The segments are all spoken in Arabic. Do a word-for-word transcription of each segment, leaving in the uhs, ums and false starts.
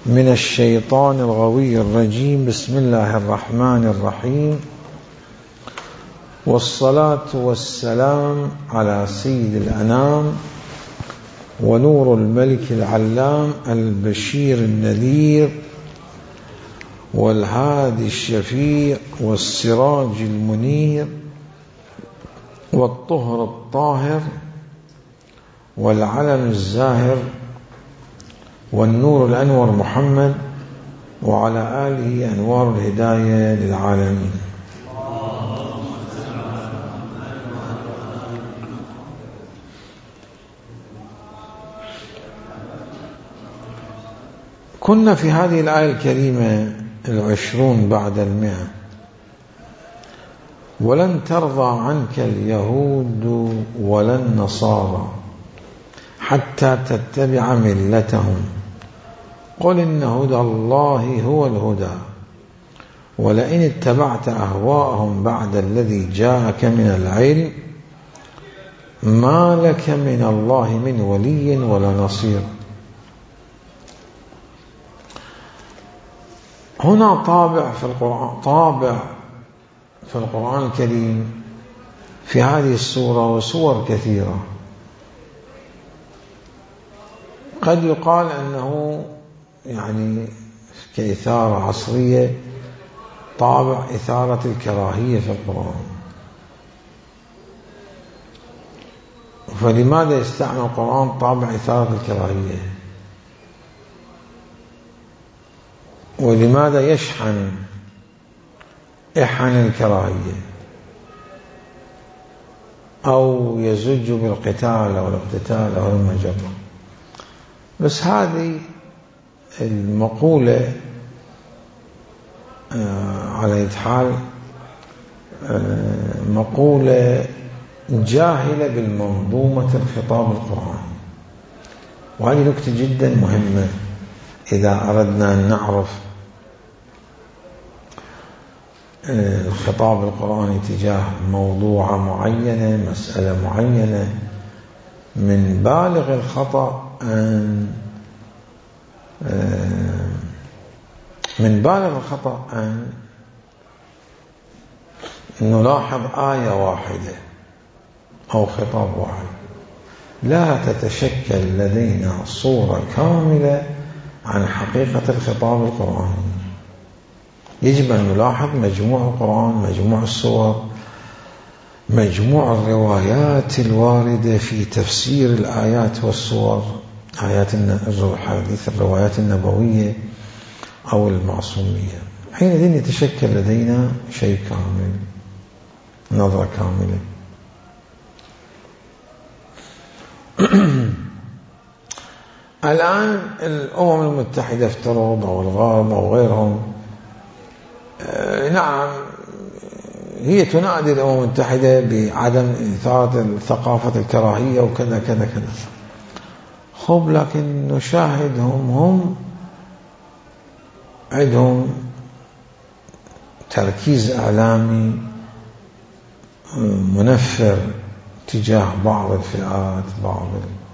من الشيطان الغوي الرجيم. بسم الله الرحمن الرحيم، والصلاة والسلام على سيد الأنام ونور الملك العلام البشير النذير والهادي الشفيع والسراج المنير والطهر الطاهر والعلم الزاهر والنور الأنور محمد وعلى آله أنوار الهداية للعالمين. كنا في هذه الآية الكريمة العشرون بعد المئة. ولن ترضى عنك اليهود ولا النصارى حتى تتبع ملتهم قل إن هدى الله هو الهدى ولئن اتبعت أهواءهم بعد الذي جاءك من العلم ما لك من الله من ولي ولا نصير. هنا طابع في القرآن طابع في القرآن الكريم في هذه السورة وسور كثيرة قد يقال أنه يعني كإثارة عصرية، طابع إثارة الكراهية في القرآن. فلماذا يستعمل القرآن طابع إثارة الكراهية؟ ولماذا يشحن إحن الكراهية أو يزج بالقتال أو الاقتتال أو المجرة؟ بس هذه المقولة على أي حال مقولة جاهلة بالمنظومة الخطاب القرآني، وهذه نكتة جدا مهمة إذا أردنا أن نعرف الخطاب القرآني تجاه موضوع معينة، مسألة معينة. من بالغ الخطأ أن من بالغ الخطأ أن نلاحظ آية واحدة أو خطاب واحد، لا تتشكل لدينا صورة كاملة عن حقيقة الخطاب القرآني. يجب أن نلاحظ مجموع القرآن، مجموع السور، مجموع الروايات الواردة في تفسير الآيات والسور، آيات الحديث، الروايات النبوية أو المعصومية. حينئذ يتشكل لدينا شيء كامل، نظرة كاملة. الآن الأمم المتحدة افترض أو الغرب أو غيرهم، نعم هي تنادي الأمم المتحدة بعدم إثارة الثقافة الكراهية وكذا كذا كذا. خب لكن نشاهدهم هم عندهم تركيز إعلامي منفر تجاه بعض الفئات. بعض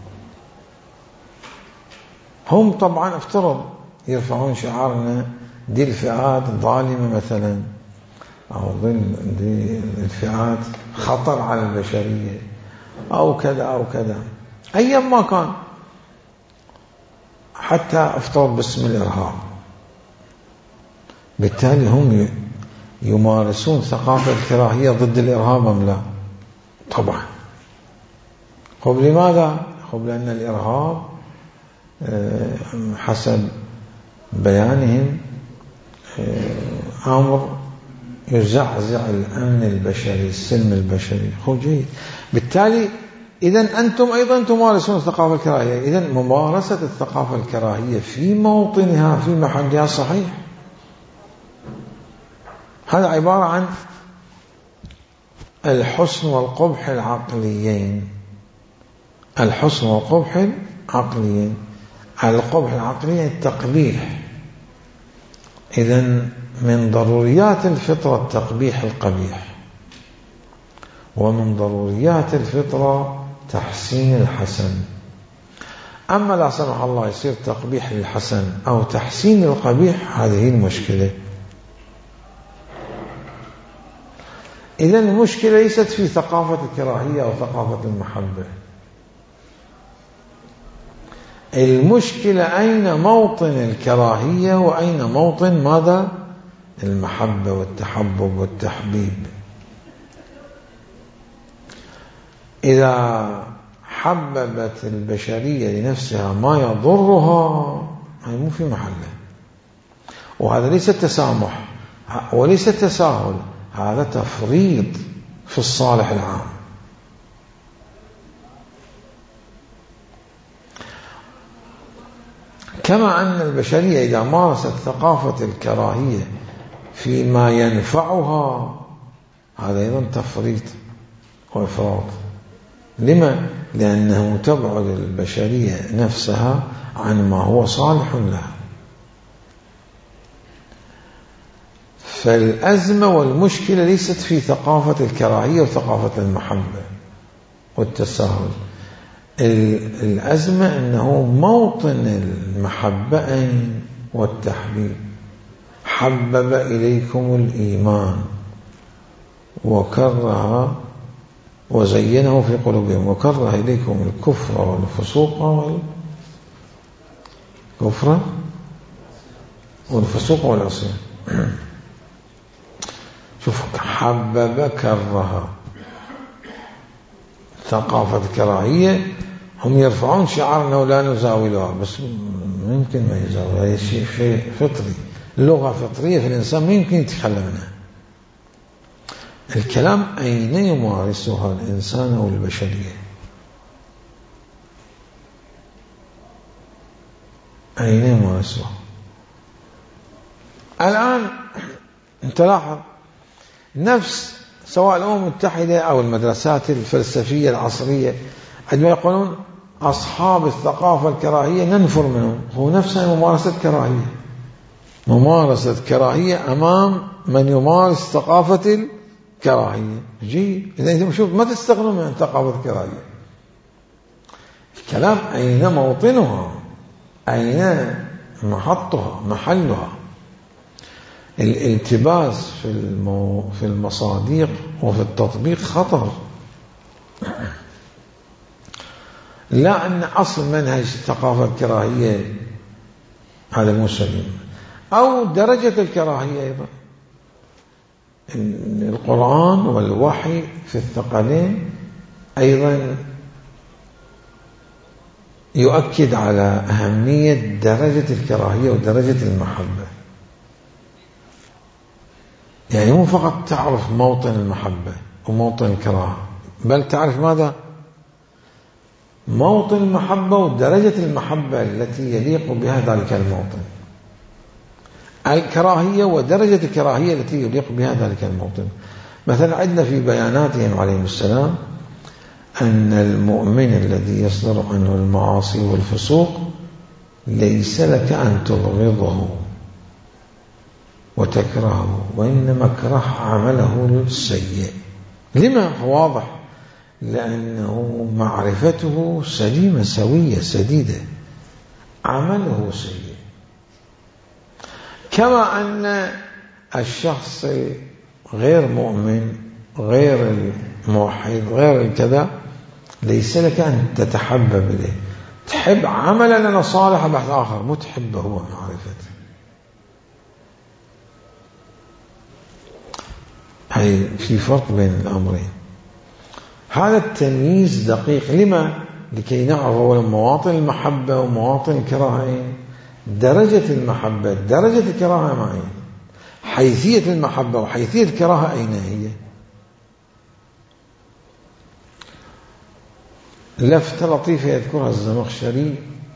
هم طبعا افترض يرفعون شعارنا دي الفئات ظالمة مثلا، أو دي الفئات خطر على البشرية أو كذا أو كذا، أيا ما كان. حتى افترض باسم الإرهاب. بالتالي هم يمارسون ثقافة الكراهية ضد الإرهاب أم لا؟ طبعا. خب لماذا؟ خب لأن الإرهاب حسب بيانهم أمر يزعزع الأمن البشري، السلم البشري. خب جيد. بالتالي إذن أنتم أيضا تمارسون الثقافة الكراهية. إذن ممارسة الثقافة الكراهية في موطنها في محلها صحيح. هذا عبارة عن الحسن والقبح العقليين. الحسن والقبح العقليين. القبح العقلي التقبيح. إذن من ضروريات الفطرة التقبيح القبيح، ومن ضروريات الفطرة تحسين الحسن. أما لا سمح الله يصير تقبيح للحسن أو تحسين للقبيح، هذه المشكلة. إذن المشكلة ليست في ثقافة الكراهية أو ثقافة المحبة، المشكلة أين موطن الكراهية وأين موطن ماذا؟ المحبة والتحبب والتحبيب. إذا حببت البشرية لنفسها ما يضرها، هي مو في محله، وهذا ليس تسامح وليس تساهل، هذا تفريط في الصالح العام. كما أن البشرية إذا مارست ثقافة الكراهية فيما ينفعها، هذا أيضا تفريط وإفراط. لما؟ لأنه تبعد البشرية نفسها عن ما هو صالح لها. فالأزمة والمشكلة ليست في ثقافة الكراهية وثقافة المحبة والتساهل، الأزمة أنه موطن المحبة والتحبيب. حبب إليكم الإيمان وكره وزينه في قلوبهم وكره إليكم الكفر والفسوق والكفر والفسوق والعصيان. شوف، حبب كره، ثقافة الكراهية هم يرفعون شعار أنه لا نزاولها، بس ممكن ما يزاولها، هي شيء شيء فطري، لغة فطرية في الإنسان ما يمكن يتخلى منها. الكلام أين يمارسها الإنسان أو البشرية؟ أين يمارسها؟ الآن أنت لاحظ نفس سواء الأمم المتحدة أو المدرسات الفلسفية العصرية عندما يقولون أصحاب الثقافة الكراهية ننفر منهم، هو نفسه ممارسة كراهية، ممارسة كراهية أمام من يمارس ثقافة الكراهية. جيد، إذا أنتم شوف ما تستغنوا من ثقافة الكراهية. الكلام أين موطنها، أين محطها محلها. الالتباس في المو... في المصادق وفي التطبيق خطر. لا أن أصل منهج الثقافة الكراهية هذا مو سليم، أو درجة الكراهية أيضا. القرآن والوحي في الثقلين أيضا يؤكد على أهمية درجة الكراهية ودرجة المحبة. يعني مو فقط تعرف موطن المحبة وموطن الكراهة، بل تعرف ماذا؟ موطن المحبة ودرجة المحبة التي يليق بها ذلك الموطن، الكراهية ودرجة الكراهية التي يليق بها ذلك الموطن. مثلا عندنا في بياناتهم عليهم السلام أن المؤمن الذي يصدر عنه المعاصي والفسوق ليس لك أن تبغضه وتكرهه، وإنما اكره عمله السيء. لما؟ واضح، لأنه معرفته سليمة سوية سديدة، عمله سيء. كما أن الشخص غير مؤمن غير الموحد غير الكذا ليس لك أن تتحبب إليه، تحب عملا لنا صالح بحث آخر، مو تحبه هو معرفته. هي في فرق بين الأمرين. هذا التمييز دقيق. لما؟ لكي نعرف أولا مواطن المحبة ومواطن الكراهة، درجة المحبة درجة الكراهة معين، حيثية المحبة وحيثية الكراهة أين هي. لفتة لطيفة يذكرها الزمخشري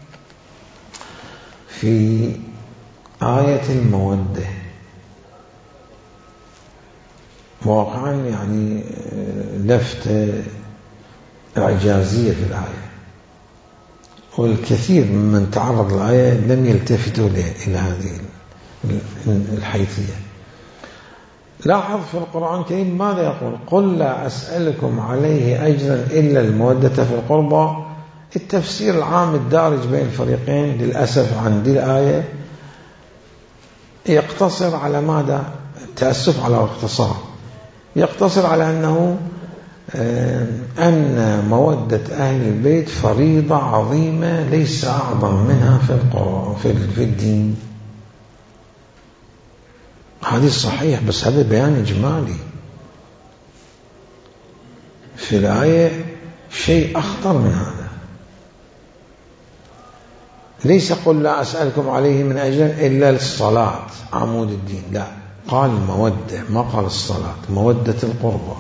في آية المودة، واقعا يعني لفتة إعجازية في الآية، والكثير ممن تعرض للآية لم يلتفتوا إلى هذه الحيثية. لاحظ في القرآن الكريم ماذا يقول؟ قل لا أسألكم عليه أجرا إلا المودة في القربى التفسير العام الدارج بين الفريقين للأسف عن دي الآية يقتصر على ماذا؟ تأسف على الاختصار، يقتصر على أنه أن مودة أهل البيت فريضة عظيمة ليس أعظم منها في في الدين. حديث صحيح، بس هذا بيان إجمالي. في الآية شيء أخطر من هذا. ليس قل لا أسألكم عليه من أجر إلا الصلاة عمود الدين، لا، قال المودة، ما قال الصلاة، مودة القربى.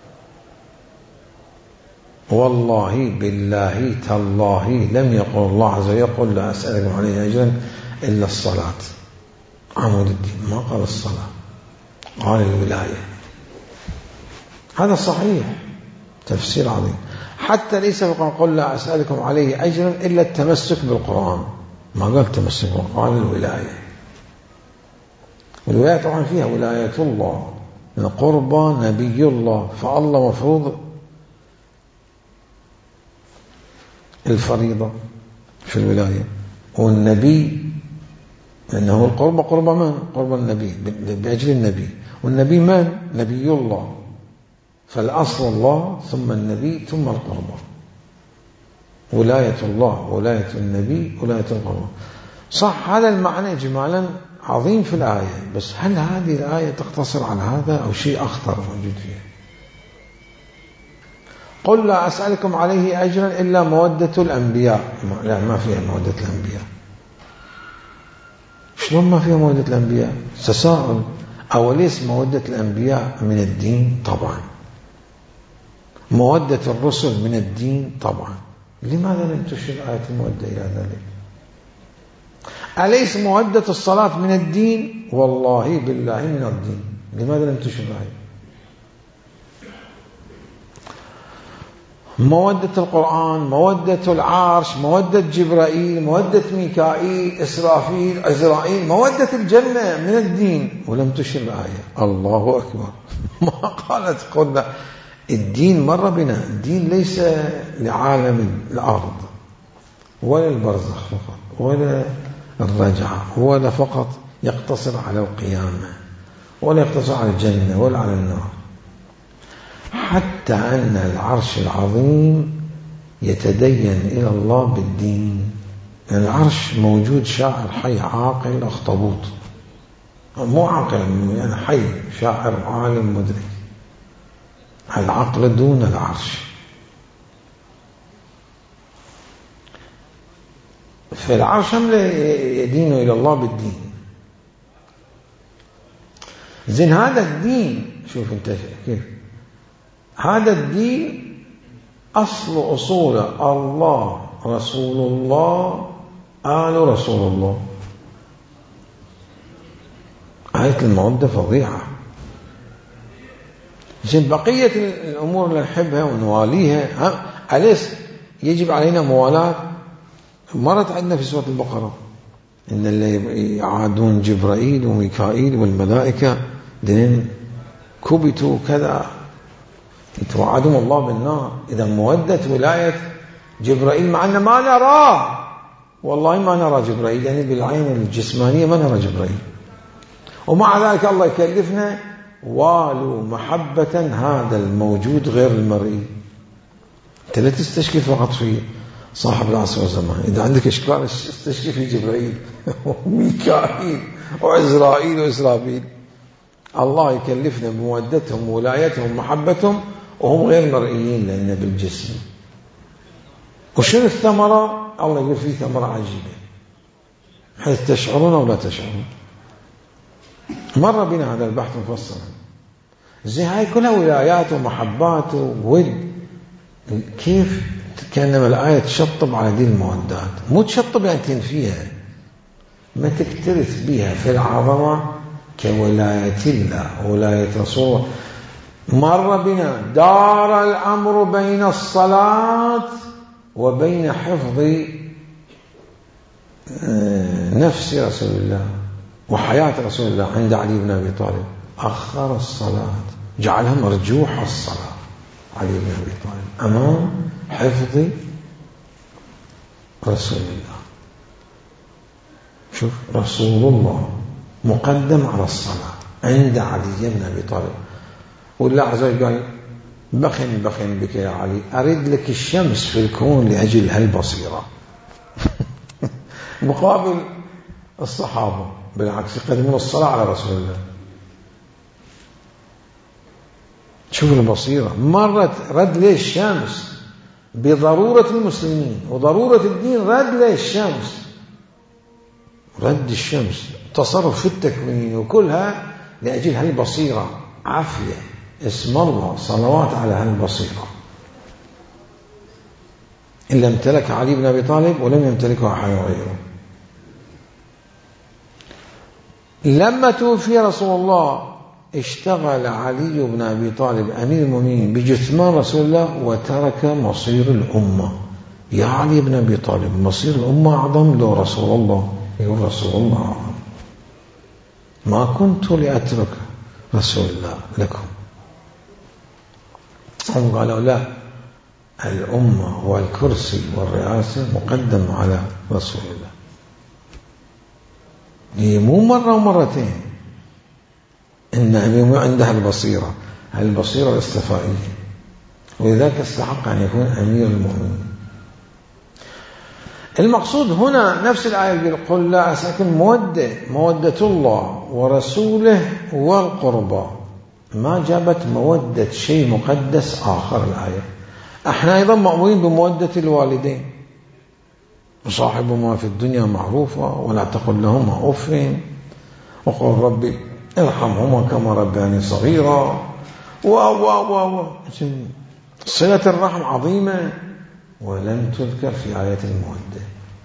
والله بالله تالله لم يقل الله عز وجل قل لا أسألكم عليه أجرا إلا الصلاة عمود الدين، ما قال الصلاة، قال الولاية. هذا صحيح، تفسير عظيم. حتى ليس قل لا أسألكم عليه أجرا إلا التمسك بالقرآن، ما قال التمسك بالقرآن، قال الولاية. والولاية طبعا فيها ولاية الله، القربى نبي الله، فالله مفروض الفريضة في الولاية، والنبي لأنه القربى قربى من؟ قربى النبي بأجل النبي، والنبي من؟ نبي الله، فالأصل الله ثم النبي ثم القربى. ولاية الله، ولاية النبي، ولاية القربى. صح، هذا المعنى إجمالا عظيم في الآية، بس هل هذه الآية تقتصر على هذا أو شيء أخطر موجود فيها؟ قل لا أسألكم عليه أجرا إلا مودة الأنبياء، لا، ما فيها مودة الأنبياء. شلون ما فيها مودة الأنبياء؟ تساؤل. أوليس مودة الأنبياء من الدين؟ طبعا. مودة الرسل من الدين؟ طبعا. لماذا لم تشير آية المودة إلى ذلك؟ أليس مودة الصلاة من الدين؟ والله بالله من الدين، لماذا لم تشير آية؟ مودة القرآن، مودة العرش، مودة جبرائيل، مودة ميكائيل، إسرافيل، عزرائيل، مودة الجنة من الدين، ولم تشر الآية. الله أكبر. ما قالت قلنا الدين مر بنا، الدين ليس لعالم الأرض ولا البرزخ فقط ولا الرجعة ولا فقط يقتصر على القيامة ولا يقتصر على الجنة ولا على النار، حتى أن العرش العظيم يتدين إلى الله بالدين. يعني العرش موجود شاعر حي عاقل أخطبوط، مو عاقل يعني حي شاعر عالم مدرك، العقل دون العرش. فالعرش هم يدين إلى الله بالدين. زين هذا الدين، شوف انت كيف هذا الدين أصل أصول الله رسول الله آل رسول الله. آية المودة فظيعة. زين بقية الأمور اللي نحبها ونواليها، أليس يجب علينا موالاة؟ مرت عندنا في سورة البقرة إن اللي يعادون جبرائيل وميكائيل والملائكة دين كبتوا كذا يتوعدهم الله بالنار. إذا مودة ولاية جبرائيل مع أن ما نراه، والله ما نرى جبرائيل، يعني بالعين الجسمانية ما نرى جبرائيل، ومع ذلك الله يكلفنا والوا محبة هذا الموجود غير المرئي. أنت لا تستشكي فقط في صاحب العصر والزمان، إذا عندك إشكال استشكي في جبرائيل وميكائيل وعزرائيل وإسرافيل. الله يكلفنا بمودتهم وولايتهم ومحبتهم وهم غير مرئيين لأن بالجسم. وشنو الثمرة؟ الله يقول فيه ثمرة عجيبة حيث تشعرون ولا تشعرون. مر بنا هذا البحث مفصلا. زي هاي كلها ولايات ومحبات وود. كيف كأنما الآية تشطب على دي المودات، مو تشطب يعني تنفيها، ما تكترث بها في العظمة كولاية الله ولاية رسوله. مر بنا دار الأمر بين الصلاة وبين حفظ نفس رسول الله وحياة رسول الله عند علي بن أبي طالب. أخر الصلاة، جعلها مرجوح الصلاة علي بن أبي طالب أمام حفظ رسول الله. شوف، رسول الله مقدم على الصلاة عند علي بن أبي طالب. والله عز وجل قال بخن بخن بك يا علي، أريد لك الشمس في الكون لأجل هالبصيرة. مقابل الصحابة بالعكس يقدمون الصلاة على رسول الله. شوف البصيرة، مرت رد ليه الشمس بضرورة المسلمين وضرورة الدين، رد ليه الشمس، رد الشمس تصرف في التكوين وكلها لأجل هالبصيرة. عافية اسم الله، صلوات على هالبصيرة. إلا امتلك علي بن أبي طالب ولم يمتلكه أحد غيره. لما توفي رسول الله اشتغل علي بن أبي طالب أمير المؤمنين بجثمان رسول الله وترك مصير الأمة. يا علي بن أبي طالب، مصير الأمة أعظم لو رسول الله، يقول رسول الله أعظم. ما كنت لأترك رسول الله لكم. هم قالوا لا، الأمة والكرسي والرئاسة مقدم على رسول الله. هي مو مرة ومرتين، إن عندها البصيرة، البصيرة الاستفائية، ولذلك استحق أن يكون أمير المؤمنين. المقصود هنا نفس الآية يقول قل لا أسألكم مودة، مودة الله ورسوله والقربى. ما جابت مودة شيء مقدس آخر الآية. احنا أيضا مأمورين بمودة الوالدين، وصاحبهما في الدنيا معروفة ولا تقل لهما أف وقل ربي ارحمهما كما ربياني صغيرا. و و و صلة الرحم عظيمة ولم تذكر في آية المودة.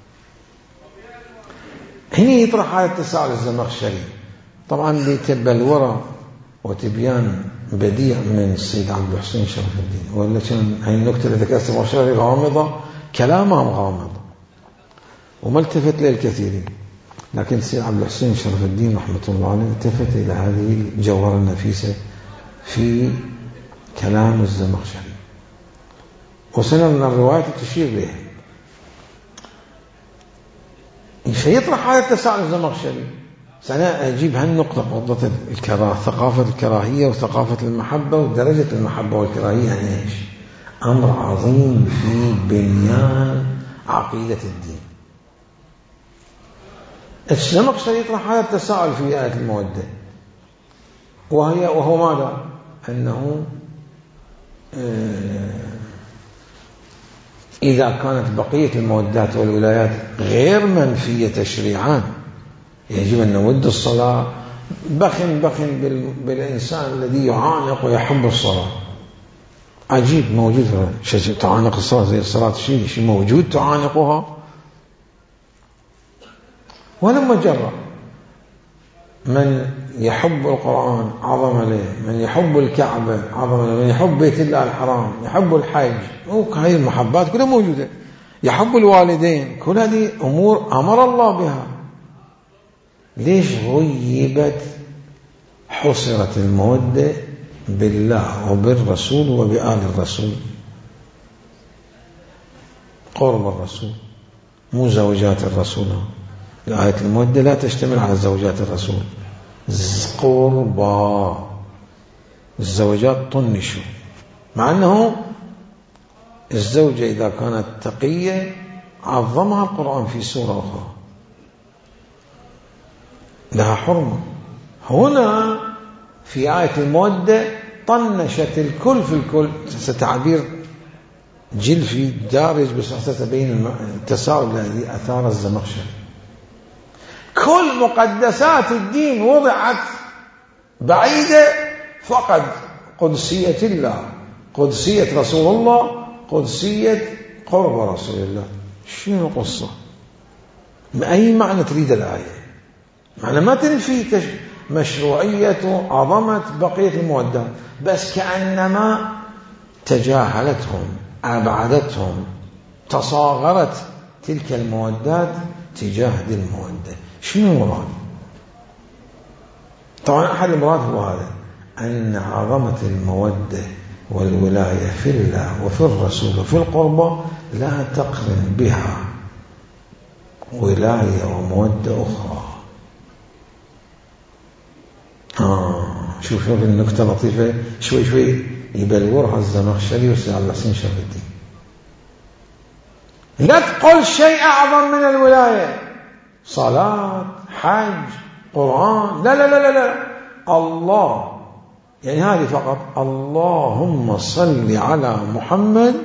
هنا يطرح آية التساؤل الزمخشري، طبعا لتبلورة وتبيان بديع من السيد عبد الحسين شرف الدين، ولا كان هاي النكتة اللي ذكرت الزمخشري غامضة، كلامهم غامض وما التفت للكثيرين، لكن السيد عبد الحسين شرف الدين رحمة الله عليه التفت إلى هذه الجوهرة النفيسة في كلام الزمخشري، وسنة من الروايات تشير له. فيطرح هذا التساؤل الزمخشري. سأنا أجيب هالنقطة، نقطة الكراهة، ثقافة الكراهية وثقافة المحبة ودرجة المحبة والكراهية. يعني إيش؟ أمر عظيم في بنيان عقيدة الدين. الزمخشري يطرح هذا التساؤل في آية المودة، وهي وهو ماذا؟ أنه إذا كانت بقية المودات والولايات غير منفية تشريعان يجب أن نود الصلاة. بخن بخن بالإنسان الذي يعانق ويحب الصلاة، عجيب، موجود شيء تعانق الصلاة زي الصلاة، شيء شيء موجود تعانقها. ولما جرى من يحب القرآن عظم له، من يحب الكعبة عظم له، من يحب بيت الله الحرام، يحب الحج، هذه المحبات كلها موجودة، يحب الوالدين، كل هذه أمور أمر الله بها. ليش غيبت حصرت المودة بالله وبالرسول وبآل الرسول؟ قرب الرسول مو زوجات الرسول. آية المودة لا تشتمل على زوجات الرسول، قربا الزوجات طنشوا، مع أنه الزوجة إذا كانت تقية عظمها القرآن في سورة أخرى، لها حرمة. هنا في آية المودة طنشت الكل في الكل، ستعبير جلفي دارج بس تبين التساؤل الذي أثار الزمخشري. كل مقدسات الدين وضعت بعيدة، فقد قدسية الله، قدسية رسول الله، قدسية قرب رسول الله. شنو القصة؟ بأي معنى تريد الآية؟ معنى ما تنفي مشروعية عظمة بقية المودات، بس كأنما تجاهلتهم، أبعدتهم، تصاغرت تلك المودات تجاه ذي المودة. شنو المراد؟ طبعا أحد المراد هو هذا، أن عظمة المودة والولاية في الله وفي الرسول وفي القربة لا تقرن بها ولاية ومودة أخرى. آه شوف شوف النكتة لطيفة، شوي شوي يبلورها الزمخشري وسيد عبد الحسين شرف الدين. لا تقول شيء أعظم من الولاية، صلاة، حج، قرآن، لا لا لا لا لا، الله، يعني هذه فقط، اللهم صل على محمد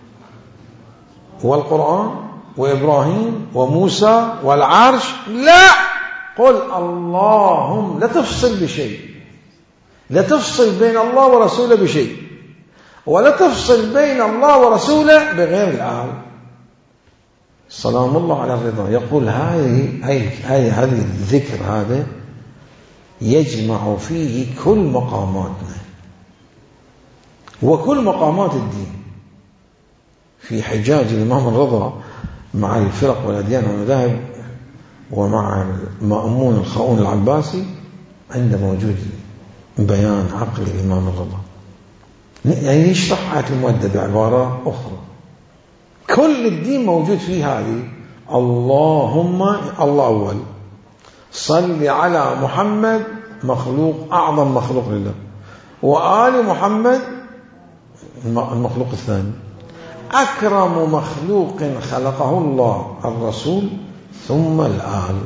والقرآن وإبراهيم وموسى والعرش. لا، قل اللهم، لا تفصل بشيء، لا تفصل بين الله ورسوله بشيء، ولا تفصل بين الله ورسوله بغير الآل. سلام الله على الرضا يقول هذه هذه هذه الذكر هذا يجمع فيه كل مقاماتنا وكل مقامات الدين. في حجاج الإمام الرضا مع الفرق والأديان والمذاهب ومع المأمون الخاؤون العباسي عنده موجود بيان عقل الإمام الرضا، يعني يشرح آية المودة بعبارة أخرى. كل الدين موجود فيه هذه. اللهم، الله أول، صل على محمد، مخلوق، أعظم مخلوق لله، وآل محمد المخلوق الثاني، أكرم مخلوق خلقه الله الرسول، ثم الآل.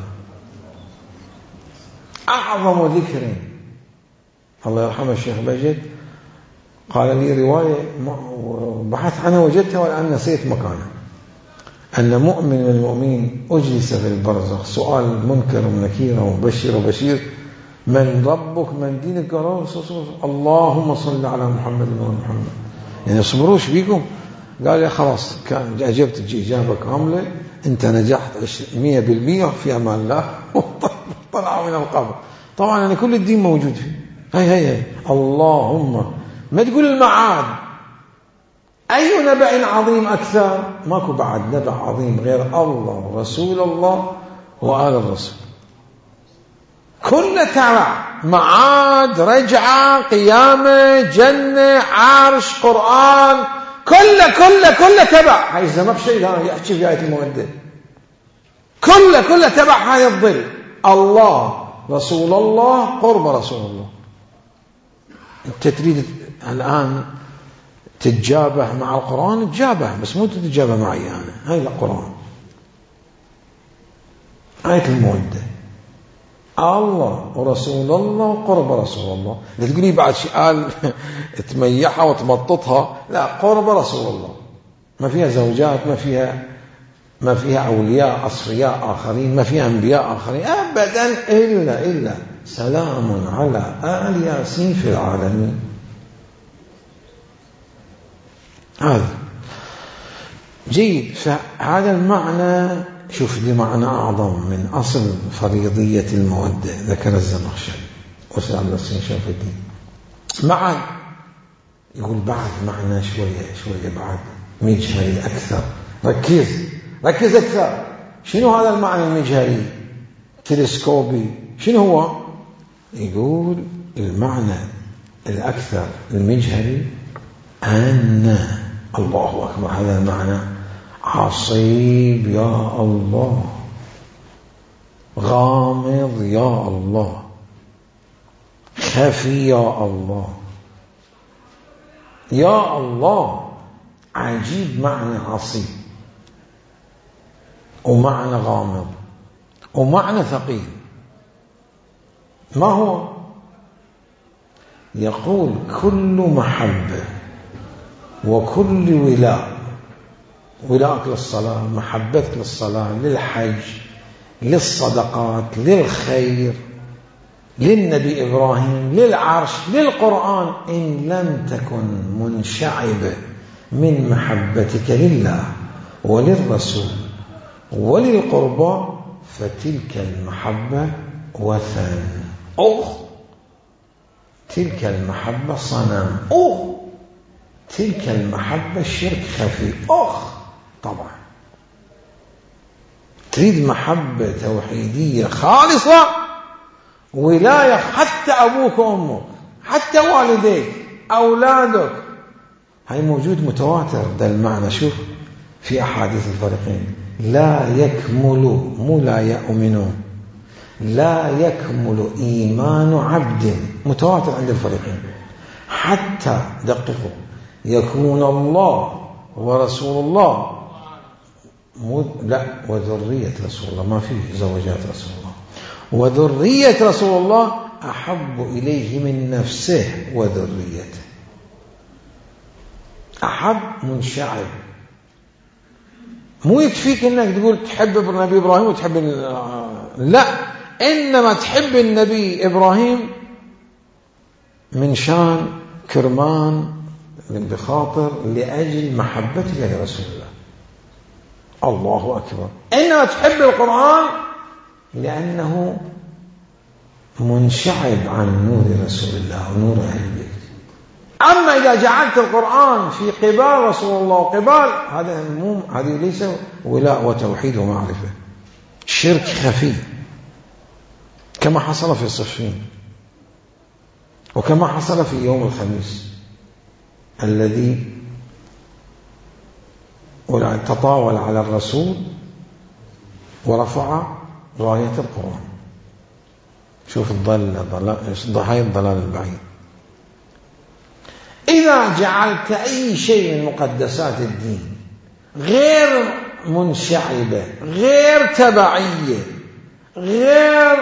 أعظم ذكر. الله يرحمه الشيخ بجد قال لي رواية بحث عنها وجدتها والآن نسيت مكانها، أن مؤمن من المؤمنين أجلس في البرزخ، سؤال منكر ونكير ومبشر وبشير، من ربك من دينك؟ قال اللهم صل على محمد وعلى محمد. يعني يصبروش بيكم؟ قال يا خلاص، كان أجبت إجابة كاملة، أنت نجحت مية بالمية في أمان الله. طلع من القبر. طبعا يعني كل الدين موجود فيه. هاي هاي هاي اللهم، ما تقول المعاد. أي نبأ عظيم أكثر؟ ماكو بعد نبأ عظيم غير الله ورسول الله وآل الرسول. كل تبع، معاد، رجعة، قيامة، جنة، عرش، قرآن، كل كل كل تبع. هاي الزمخشري هذا يحكي في آية المودة، كل كل تبع هاي الظل. الله، رسول الله، قرب رسول الله. أنت تريد الآن تتجابه مع القرآن، تجابه، بس مو تتجابه معي أنا. هاي القرآن، آية المودة، الله ورسول الله وقرب رسول الله. لا تقولي بعد شيء قال تميحها وتمططها، لا، قرب رسول الله. ما فيها زوجات، ما فيها ما فيها أولياء أصفياء آخرين، ما فيها أنبياء آخرين أبدا، إلا إلا سلام على آل ياسين في العالمين. هذا جيد. فهذا المعنى، شوف لي معنى أعظم من أصل فريضية المودة ذكر الزمخشري وسيد عبد الحسين شرف الدين. معا يقول بعد معنى شوية شوية بعد مجهري أكثر. ركز ركز أكثر. شنو هذا المعنى المجهري تلسكوبي؟ شنو هو؟ يقول المعنى الأكثر المجهري أن الله أكبر. هذا المعنى عصيب يا الله، غامض يا الله، خفي يا الله. يا الله عجيب، معنى عصيب، ومعنى غامض، ومعنى ثقيل. ما هو؟ يقول كل محبة وكل ولاء، ولاءك للصلاة، محبتك للصلاة، للحج، للصدقات، للخير، للنبي إبراهيم، للعرش، للقرآن، إن لم تكن منشعبة من محبتك لله وللرسول وللقربى، فتلك المحبة وثن، أخ تلك المحبة صنم، أخ تلك المحبة شرك خفي، أخ. طبعا تريد محبة توحيدية خالصة، ولاية، حتى أبوك وأمك، حتى والديك، أولادك، هاي موجود متواتر. ده المعنى. شوف في أحاديث الفريقين لا يكمل، مو لا يؤمن، لا يكمل إيمان عبد، متواتر عند الفريقين، حتى دققوا يكون الله ورسول الله لا وذرية رسول الله، ما فيه زوجات رسول الله، وذرية رسول الله أحب إليه من نفسه وذريته. أحب منشعب، مو يكفيك أنك تقول تحب النبي إبراهيم وتحب، لا، إنما تحب النبي إبراهيم من شان كرمان بخاطر لأجل محبتك لرسول الله. الله أكبر. إنما تحب القرآن لأنه منشعب عن نور رسول الله ونور أهل البيت. أما إذا جعلت القرآن في قبال رسول الله وقبال، هذا مو، هذه ليس ولاء وتوحيد ومعرفة، شرك خفي كما حصل في صفين، وكما حصل في يوم الخميس الذي تطاول على الرسول ورفع راية القرآن. شوف الضلال، ضحايا الضلال البعيد. إذا جعلت أي شيء من مقدسات الدين غير منشعبة، غير تبعية، غير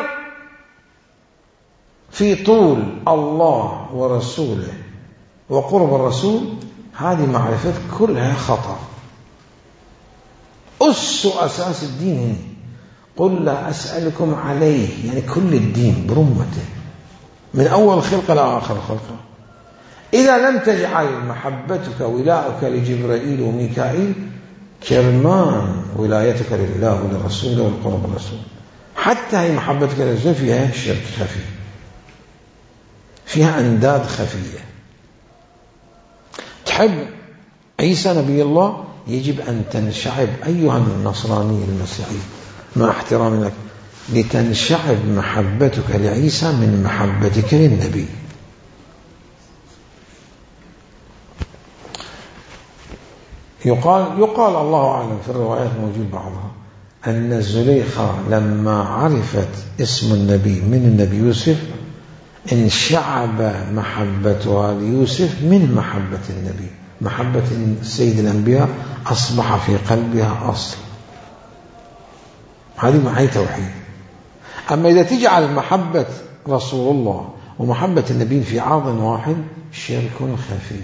في طول الله ورسوله وقرب الرسول، هذه معرفة كلها خطأ. أس أساس الدين هنا، قل لا أسألكم عليه، يعني كل الدين برمته من أول خلقة لآخر خلقة. إذا لم تجعل محبتك ولاؤك لجبرائيل وميكائيل كرمان ولايتك لله وللرسول والقرب الرسول، حتى هي محبتك للرسول فيها شرك خفي، فيها أنداد خفية. تحب عيسى نبي الله، يجب أن تنشعب أيها النصراني المسيحي مع احترامي لك، لتنشعب محبتك لعيسى من محبتك للنبي. يقال يقال الله أعلم، في الروايات موجود بعضها، أن زليخة لما عرفت اسم النبي من النبي يوسف انشعب محبتها ليوسف من محبة النبي، محبة سيد الأنبياء أصبح في قلبها أصل. هذه معي توحيد. أما إذا تجعل محبة رسول الله ومحبة النبي في عرض واحد، شرك خفي.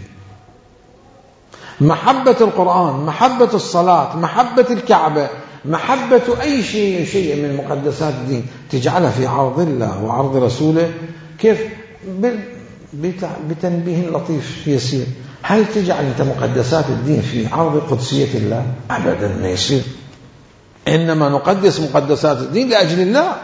محبة القرآن، محبة الصلاة، محبة الكعبة، محبة أي شيء شيء من مقدسات الدين تجعلها في عرض الله وعرض رسوله، كيف؟ بتنبيه لطيف يسير. هل تجعل أنت مقدسات الدين في عرض قدسية الله؟ أبدا ما يصير. إنما نقدس مقدسات الدين لأجل الله،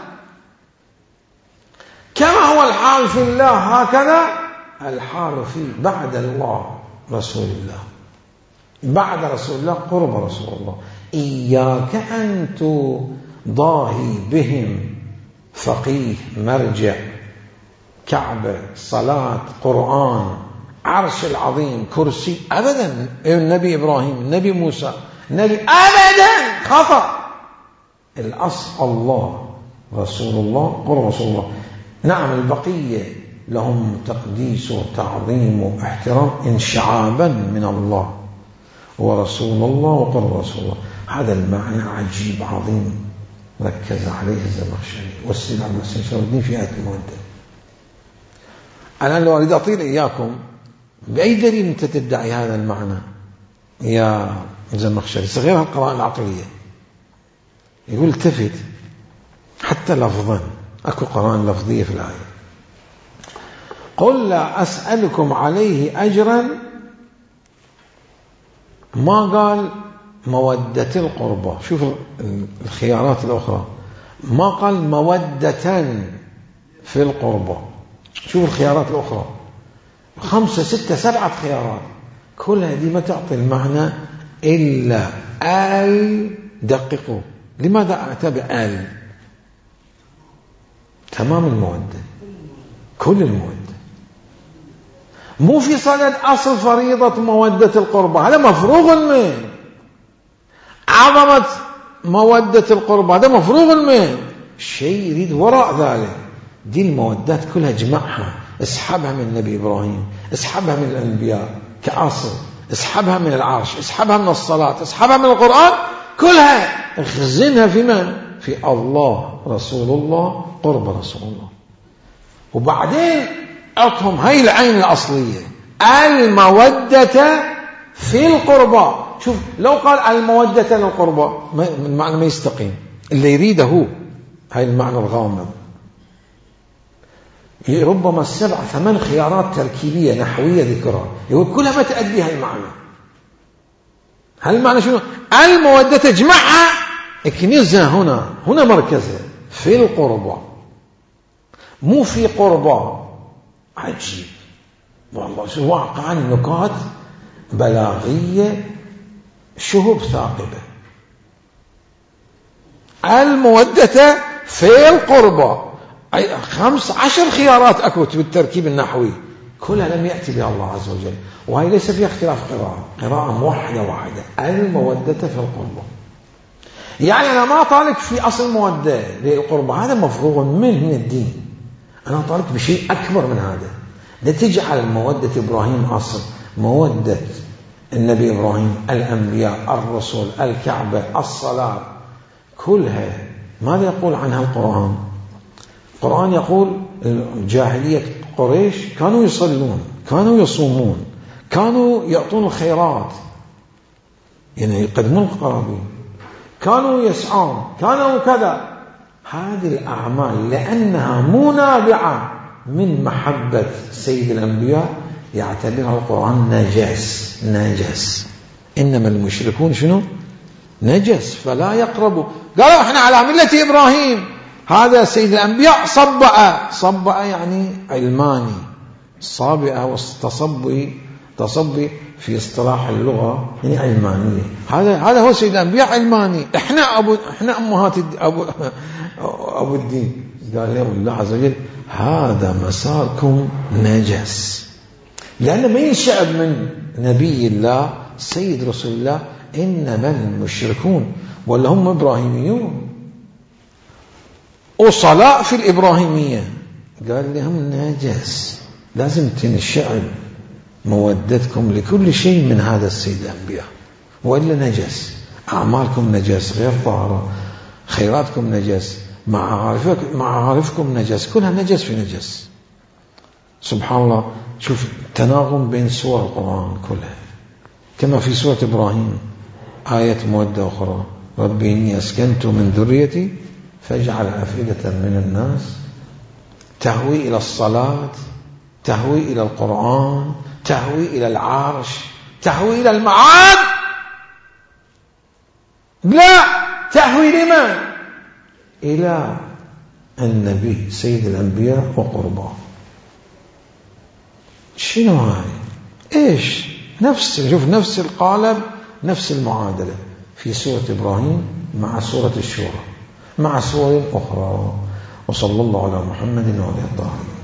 كما هو الحال في الله هكذا الحال في بعد الله رسول الله، بعد رسول الله قرب رسول الله. إياك أن تضاهي بهم فقيه، مرجع، كعبة، صلاة، قرآن، عرش العظيم، كرسي، أبدا. النبي إبراهيم، النبي موسى، النبي، أبدا خطأ. الأصل الله رسول الله قرب رسول الله. نعم البقية لهم تقديس وتعظيم واحترام انشعابا من الله ورسول الله وقرب رسول الله. هذا المعنى عجيب عظيم ركز عليه الزمخشري والسيد عبد المحسن شرف الدين في آية المودة. الآن لو أريد أطيل إياكم، بأي دليل أنت تدعي هذا المعنى يا الزمخشري؟ صغيرها القراءة العقلية. يقول التفت حتى لفظا، أكو قراءة لفظية في الآية. قل لا أسألكم عليه أجرا، ما قال مودة القربى. شوف الخيارات الأخرى، ما قال مودة في القربى. شوف الخيارات الأخرى، خمسة ستة سبعة خيارات، كل هذه ما تعطي المعنى إلا آل. دققوا، لماذا أعتبر آل؟ تمام المودة، كل المودة، مو في صدد أصل فريضة مودة القربى، هذا مفروغ منه. عظمة مودة القربى، هذا مفروغ منه. الشيء يريد وراء ذلك. دي المودات كلها جمعها، اسحبها من النبي إبراهيم، اسحبها من الأنبياء كأصل، اسحبها من العرش، اسحبها من الصلاة، اسحبها من القرآن، كلها اخزنها في من؟ في الله رسول الله قرب رسول الله. وبعدين أعطهم هاي العين الأصلية، المودة في القربى. شوف لو قال المودة للقربى المعنى ما يستقيم، اللي يريده هو هاي المعنى الغامض. ربما السبع ثمان خيارات تركيبية نحوية ذكرها، يقول كلها ما تؤدي هاي المعنى. هاي المعنى شنو؟ المودة تجمعها، اكنزها هنا، هنا مركزها في القربى، مو في قربى. عجيب والله، شو واقعا نكات بلاغية شهب ثاقبة. المودة في القربى، أي خمس عشر خيارات أكو بالتركيب النحوي، كلها لم يأتي بها الله عز وجل، وهي ليس فيها اختلاف قراءة، قراءة موحدة واحدة، المودة في القربى. يعني أنا ما طالب في أصل مودة للقربى، هذا مفروغ منه من الدين. أنا طالب بشيء أكبر من هذا، لتجعل مودة إبراهيم أصل، مودة النبي إبراهيم، الأنبياء، الرسول، الكعبة، الصلاة، كلها. ماذا يقول عنها القرآن؟ القرآن يقول جاهلية قريش كانوا يصلون، كانوا يصومون، كانوا يعطون الخيرات، يعني يقدمون القرابين، كانوا يسعون، كانوا كذا. هذه الأعمال لأنها منابعة من محبة سيد الأنبياء يعتبرها القرآن نجس. نجس إنما المشركون شنو؟ نجس فلا يقربوا. قالوا احنا على ملة إبراهيم، هذا سيد الأنبياء صبأ. صبأ يعني علماني، صابئة والتصبي تصبي في اصطلاح اللغة يعني علمانية. هذا هذا هو سيد الأنبياء علماني. احنا أبو احنا أمهات أبو أبو الدين. قال لهم الله عز وجل هذا مساركم نجس، لأن ما ينشأ من نبي الله سيد رسول الله، إنما المشركون ولا هم إبراهيميون، وصلاة في الإبراهيمية. قال لهم نجس، لازم تنشأ مودتكم لكل شيء من هذا السيد الأنبياء، وإلا نجس. أعمالكم نجس غير طاهرة، خيراتكم نجس، معارفكم نجس، كلها نجس في نجس. سبحان الله. شوف التناغم بين سور القرآن كلها، كما في سورة إبراهيم آية مودة أخرى، ربي إني أسكنت من ذريتي فاجعل أفئدة من الناس تهوي إلى الصلاة، تهوي إلى القرآن، تهوي إلى العرش، تهوي إلى المعاد. لا، تهوي لمن؟ إلى النبي سيد الأنبياء وقرباه. شنو هاي؟ إيش؟ نفس شوف نفس القالب، نفس المعادلة في سورة إبراهيم مع سورة الشورى مع سور أخرى. وصلى الله على محمد وعلى آله الطاهرين.